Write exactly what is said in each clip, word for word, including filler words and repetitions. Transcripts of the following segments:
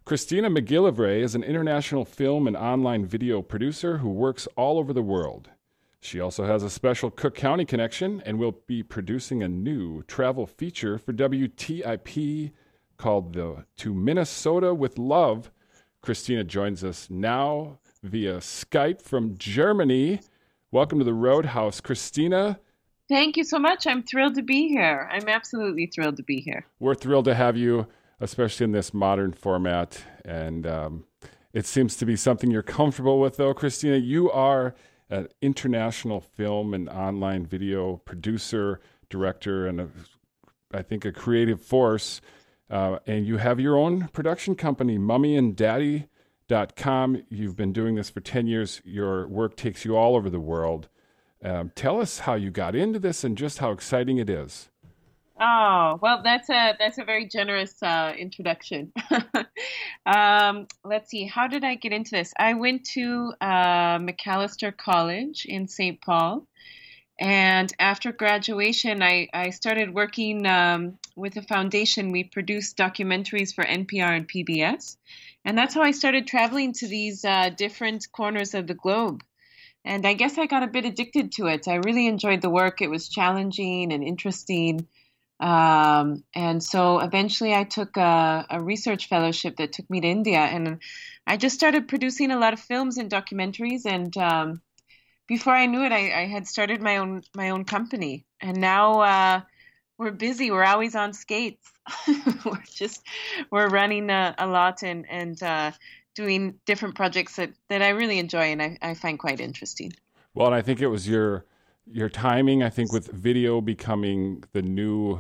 Christina McGillivray is an international film and online video producer who works all over the world. She also has a special Cook County connection and will be producing a new travel feature for W T I P called the To Minnesota with Love. Christina joins us now via Skype from Germany. Welcome to the Roadhouse, Christina. Thank you so much. I'm thrilled to be here. I'm absolutely thrilled to be here. We're thrilled to have you, especially in this modern format. And um, it seems to be something you're comfortable with, though, Christina. You are an international film and online video producer, director, and a, I think a creative force. Uh, and you have your own production company, mummy and daddy dot com. You've been doing this for ten years. Your work takes you all over the world. Um, tell us how you got into this and just how exciting it is. Oh, well, that's a that's a very generous uh, introduction. um, let's see. How did I get into this? I went to uh, Macalester College in Saint Paul. And after graduation, I, I started working um, with a foundation. We produced documentaries for N P R and P B S. And that's how I started traveling to these uh, different corners of the globe. And I guess I got a bit addicted to it. I really enjoyed the work. It was challenging and interesting. Um, and so eventually I took a, a research fellowship that took me to India. And I just started producing a lot of films and documentaries. And um, before I knew it, I, I had started my own my own company. And now uh, we're busy. We're always on skates. we're just we're running a, a lot and and uh, doing different projects that, that I really enjoy and I, I find quite interesting. Well, and I think it was your your timing. I think with video becoming the new,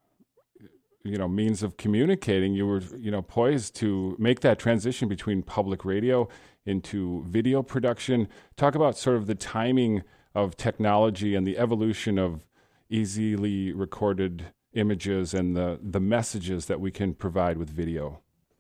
you know, means of communicating, you were you know poised to make that transition between public radio into video production. Talk about sort of the timing of technology and the evolution of easily recorded images and the, the messages that we can provide with video.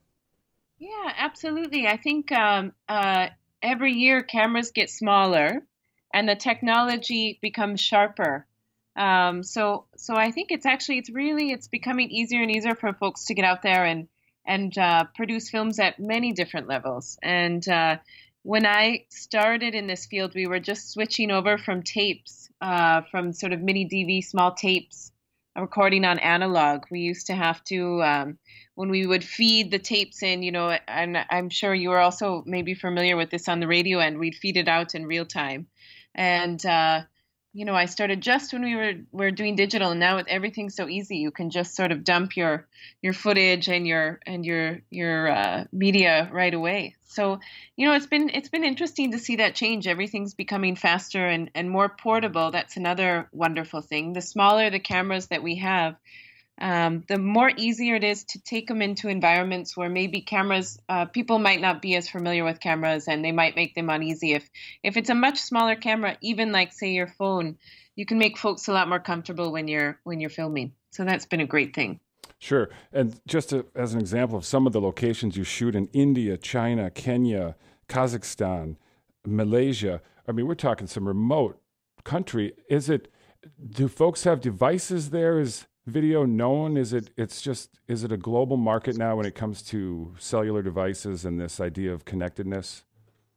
Yeah, absolutely. I think um, uh, every year cameras get smaller and the technology becomes sharper. Um, so so I think it's actually, it's really, it's becoming easier and easier for folks to get out there and and uh, produce films at many different levels. And uh, when I started in this field, we were just switching over from tapes, uh, from sort of mini D V, small tapes, recording on analog. We used to have to, um, when we would feed the tapes in, you know, and I'm sure you are also maybe familiar with this on the radio end, we'd feed it out in real time. And, uh, you know, I started just when we were, were doing digital, and now with everything's so easy, you can just sort of dump your, your footage and your, and your, your, uh, media right away. So, you know, it's been, it's been interesting to see that change. Everything's becoming faster and, and more portable. That's another wonderful thing. The smaller the cameras that we have, um, the more easier it is to take them into environments where maybe cameras, uh, people might not be as familiar with cameras and they might make them uneasy. If, if it's a much smaller camera, even like say your phone, you can make folks a lot more comfortable when you're, when you're filming. So that's been a great thing. Sure. And just to, as an example of some of the locations you shoot in India, China, Kenya, Kazakhstan, Malaysia, I mean, we're talking some remote country. Is it, do folks have devices there? Is video known? Is it, it's just, is it a global market now when it comes to cellular devices and this idea of connectedness?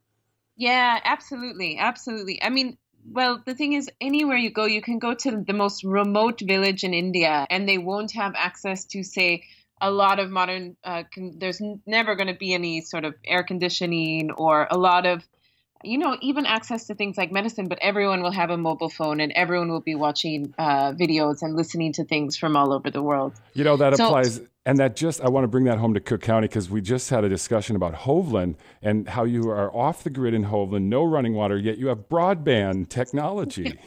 Yeah, absolutely. Absolutely. I mean, well, the thing is, anywhere you go, you can go to the most remote village in India and they won't have access to, say, a lot of modern, uh, con- there's n- never going to be any sort of air conditioning or a lot of, you know, even access to things like medicine, but everyone will have a mobile phone and everyone will be watching uh, videos and listening to things from all over the world. You know, that so, applies. And that just, I want to bring that home to Cook County because we just had a discussion about Hovland and how you are off the grid in Hovland, no running water, yet you have broadband technology.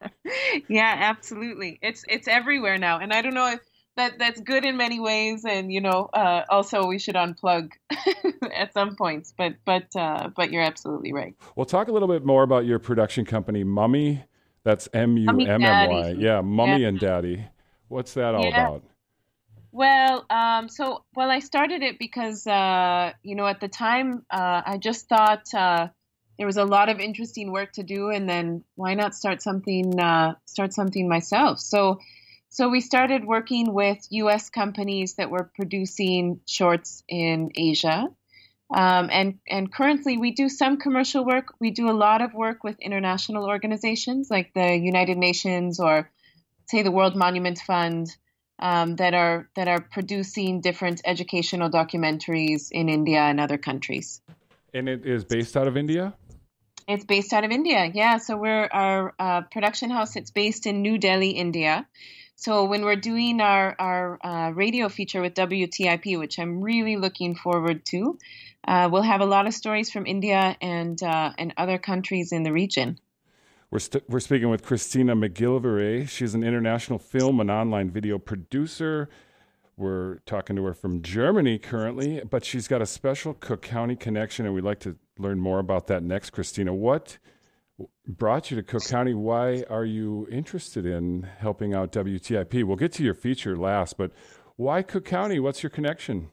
Yeah, absolutely. It's it's everywhere now. And I don't know if that that's good in many ways. And, you know, uh, also we should unplug at some points. But but uh, but you're absolutely right. Well, talk a little bit more about your production company, Mummy. That's M U M M Y. Yeah, Mummy yeah. and Daddy. What's that all yeah. about? Well, um, so, well, I started it because, uh, you know, at the time, uh, I just thought uh, there was a lot of interesting work to do, and then why not start something, uh, start something myself? So So we started working with U S companies that were producing shorts in Asia. Um, and, and currently we do some commercial work. We do a lot of work with international organizations like the United Nations or, say, the World Monument Fund, um, that are that are producing different educational documentaries in India and other countries. And it is based out of India? It's based out of India, yeah. So we're our uh, production house. It's based in New Delhi, India. So when we're doing our our uh, radio feature with W T I P, which I'm really looking forward to, uh, we'll have a lot of stories from India and uh, and other countries in the region. We're st- we're speaking with Christina McGillivray. She's an international film and online video producer. We're talking to her from Germany currently, but she's got a special Cook County connection, and we'd like to learn more about that next. Christina, what brought you to Cook County? Why are you interested in helping out W T I P? We'll get to your feature last, but why Cook County? What's your connection?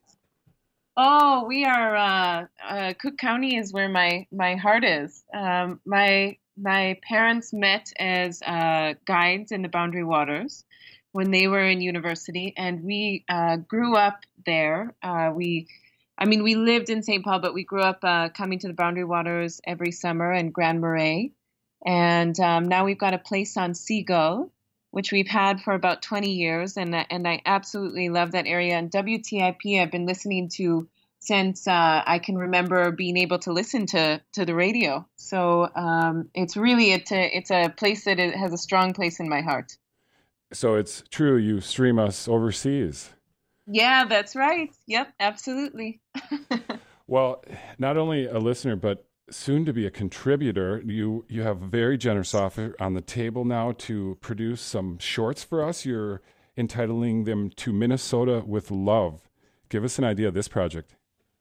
Oh, we are, uh, uh, Cook County is where my, my heart is. Um, my, my parents met as uh, guides in the Boundary Waters when they were in university, and we uh, grew up there. Uh, we, I mean, we lived in Saint Paul, but we grew up uh, coming to the Boundary Waters every summer in Grand Marais. And um, now we've got a place on Seagull, which we've had for about twenty years, and and I absolutely love that area. And W T I P I've been listening to since uh, I can remember being able to listen to to the radio. So um, it's really it's a it's a place that it has a strong place in my heart. So it's true you stream us overseas. Yeah, that's right. Yep, absolutely. Well, not only a listener, but soon to be a contributor. You you have a very generous offer on the table now to produce some shorts for us. You're entitling them to Minnesota with Love. Give us an idea of this project.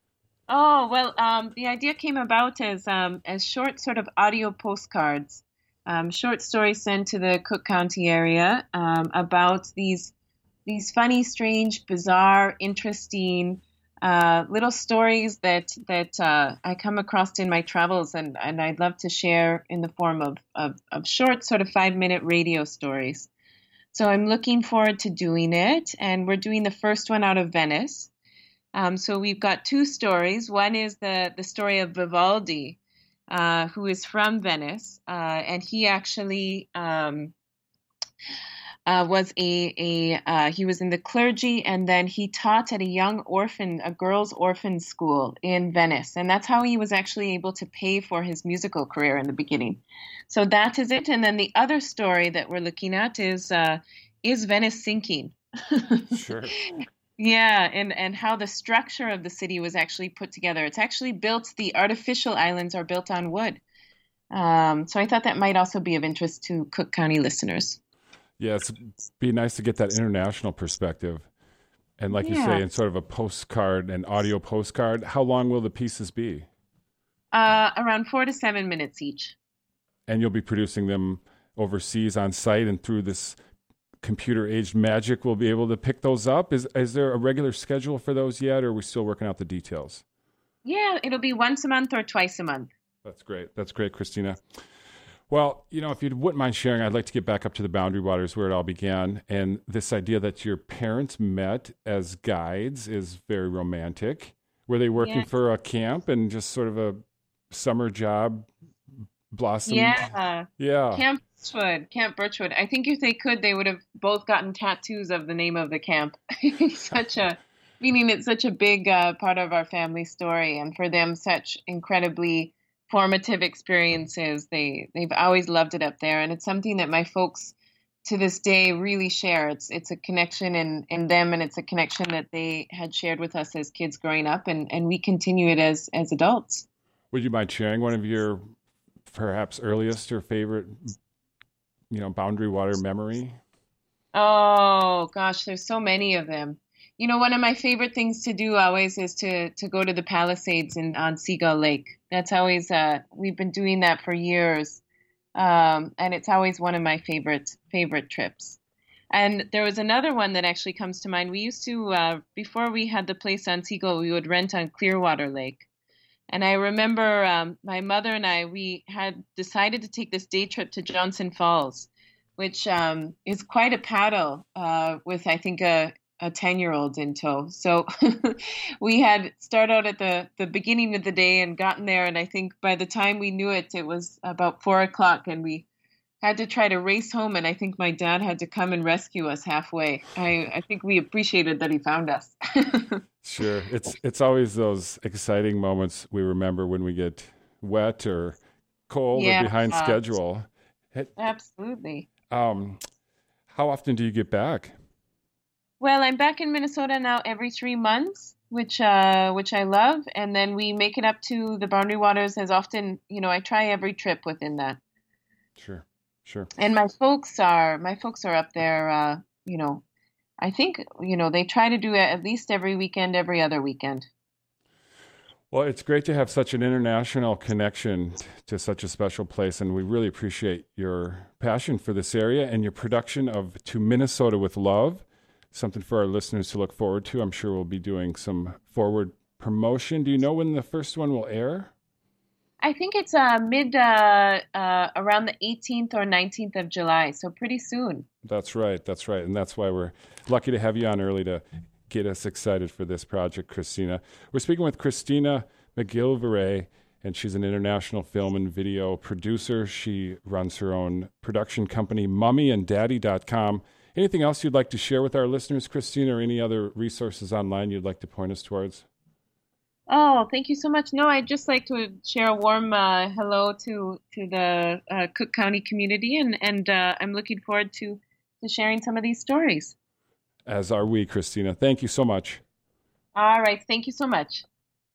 Oh, well, um, the idea came about as um, as short sort of audio postcards, um, short stories sent to the Cook County area um, about these these funny, strange, bizarre, interesting uh, little stories that that uh, I come across in my travels, and, and I'd love to share in the form of, of, of short, sort of five-minute radio stories. So I'm looking forward to doing it, and we're doing the first one out of Venice. Um, so we've got two stories. One is the, the story of Vivaldi, uh, who is from Venice, uh, and he actually um, uh, was a, a uh, he was in the clergy, and then he taught at a young orphan, a girls' orphan school in Venice, and that's how he was actually able to pay for his musical career in the beginning. So that is it. And then the other story that we're looking at is uh, is Venice sinking? Sure. Yeah, and, and how the structure of the city was actually put together. It's actually built, the artificial islands are built on wood. Um, so I thought that might also be of interest to Cook County listeners. Yeah, it's be nice to get that international perspective. And like yeah. you say, in sort of a postcard, an audio postcard, how long will the pieces be? Uh, around four to seven minutes each. And you'll be producing them overseas on site, and through this computer-aged magic, we'll be able to pick those up. Is is there a regular schedule for those yet, or are we still working out the details? Yeah, it'll be once a month or twice a month. That's great. That's great, Christina. Well, you know, if you wouldn't mind sharing, I'd like to get back up to the Boundary Waters where it all began. And this idea that your parents met as guides is very romantic. Were they working yeah. for a camp and just sort of a summer job blossomed? Yeah. Yeah. Camp Birchwood. Camp Birchwood. I think if they could, they would have both gotten tattoos of the name of the camp. Such a, meaning it's such a big uh, part of our family story, and for them, such incredibly formative experiences. They they've always loved it up there, and it's something that my folks to this day really share. It's it's a connection in, in them, and it's a connection that they had shared with us as kids growing up, and, and we continue it as as adults. Would you mind sharing one of your perhaps earliest or favorite, you know, Boundary Water memory? Oh gosh, there's so many of them. You know, one of my favorite things to do always is to to go to the Palisades in on Seagull Lake. That's always uh we've been doing that for years, um, and it's always one of my favorite favorite trips. And there was another one that actually comes to mind. We used to uh, before we had the place on Seagull, we would rent on Clearwater Lake. And I remember um, my mother and I, we had decided to take this day trip to Johnson Falls, which um, is quite a paddle uh, with, I think, a a ten-year-old in tow. So we had start out at the, the beginning of the day and gotten there. And I think by the time we knew it, it was about four o'clock and we had to try to race home. And I think my dad had to come and rescue us halfway. I, I think we appreciated that he found us. Sure. It's, it's always those exciting moments we remember when we get wet or cold Yeah, or behind uh, schedule. Hey, absolutely. Um, how often do you get back? Well, I'm back in Minnesota now every three months, which uh, which I love, and then we make it up to the Boundary Waters as often. You know, I try every trip within that. Sure, sure. And my folks are my folks are up there. Uh, you know, I think you know they try to do it at least every weekend, every other weekend. Well, it's great to have such an international connection to such a special place, and we really appreciate your passion for this area and your production of To Minnesota with Love. Something for our listeners to look forward to. I'm sure we'll be doing some forward promotion. Do you know when the first one will air? I think it's uh, mid uh, uh, around the eighteenth or nineteenth of July, so pretty soon. That's right. That's right. And that's why we're lucky to have you on early to get us excited for this project, Christina. We're speaking with Christina McGillivray, and she's an international film and video producer. She runs her own production company, mummy and daddy dot com. Anything else you'd like to share with our listeners, Christina, or any other resources online you'd like to point us towards? Oh, thank you so much. No, I'd just like to share a warm uh, hello to to the uh, Cook County community, and and uh, I'm looking forward to to sharing some of these stories. As are we, Christina. Thank you so much. All right, thank you so much.